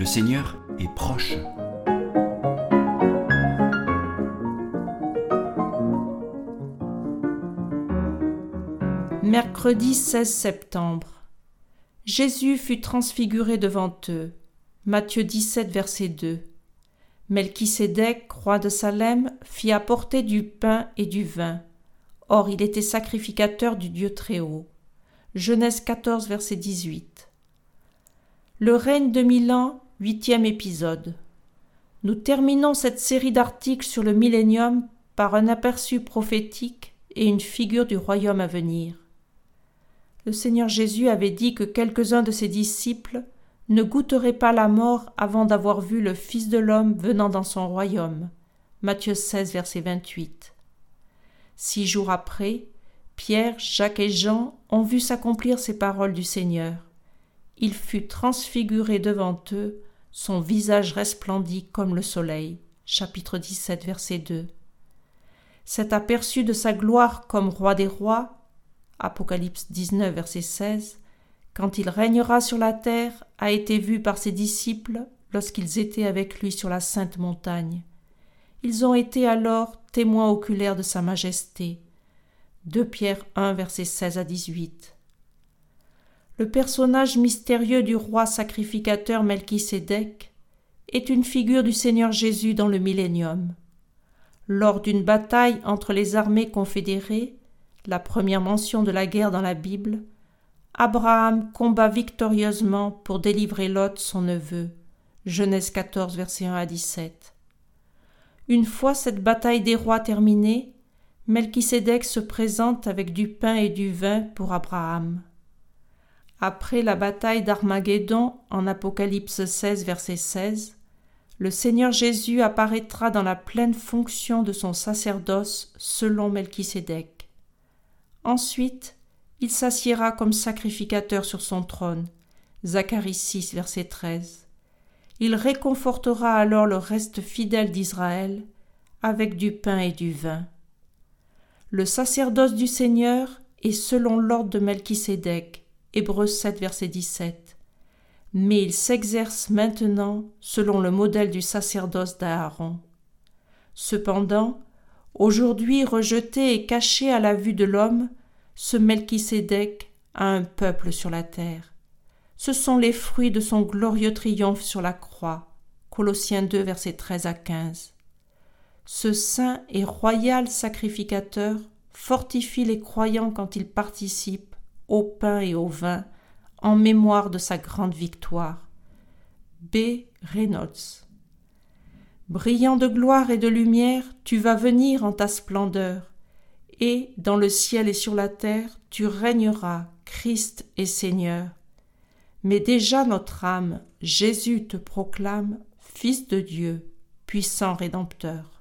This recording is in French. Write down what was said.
Le Seigneur est proche. Mercredi 16 septembre. Jésus fut transfiguré devant eux. Matthieu 17, verset 2. Melchisédek, roi de Salem, fit apporter du pain et du vin. Or, il était sacrificateur du Dieu Très-Haut. Genèse 14, verset 18. Le règne de 1000 ans, 8e épisode. Nous terminons cette série d'articles sur le millénium par un aperçu prophétique et une figure du royaume à venir. Le Seigneur Jésus avait dit que quelques-uns de ses disciples ne goûteraient pas la mort avant d'avoir vu le Fils de l'homme venant dans son royaume. Matthieu 16, verset 28. 6 jours après, Pierre, Jacques et Jean ont vu s'accomplir ces paroles du Seigneur. Il fut transfiguré devant eux, son visage resplendit comme le soleil. Chapitre 17, verset 2. Cet aperçu de sa gloire comme roi des rois, Apocalypse 19, verset 16, quand il régnera sur la terre, a été vu par ses disciples lorsqu'ils étaient avec lui sur la sainte montagne. Ils ont été alors témoins oculaires de sa majesté. 2 Pierre 1, verset 16 à 18. Le personnage mystérieux du roi sacrificateur Melchisédek est une figure du Seigneur Jésus dans le millénium. Lors d'une bataille entre les armées confédérées, la première mention de la guerre dans la Bible, Abraham combat victorieusement pour délivrer Lot, son neveu. Genèse 14, versets 1 à 17. Une fois cette bataille des rois terminée, Melchisédek se présente avec du pain et du vin pour Abraham. Après la bataille d'Armageddon, en Apocalypse 16, verset 16, le Seigneur Jésus apparaîtra dans la pleine fonction de son sacerdoce selon Melchisédek. Ensuite, il s'assiera comme sacrificateur sur son trône. Zacharie 6, verset 13. Il réconfortera alors le reste fidèle d'Israël avec du pain et du vin. Le sacerdoce du Seigneur est selon l'ordre de Melchisédek. Hébreux 7, verset 17. Mais il s'exerce maintenant selon le modèle du sacerdoce d'Aaron. Cependant, aujourd'hui rejeté et caché à la vue de l'homme, ce Melchisédek a un peuple sur la terre. Ce sont les fruits de son glorieux triomphe sur la croix. Colossiens 2, versets 13 à 15. Ce saint et royal sacrificateur fortifie les croyants quand ils participent au pain et au vin, en mémoire de sa grande victoire. B. Reynolds. Brillant de gloire et de lumière, tu vas venir en ta splendeur, et, dans le ciel et sur la terre, tu régneras, Christ et Seigneur. Mais déjà notre âme, Jésus te proclame, Fils de Dieu, puissant Rédempteur.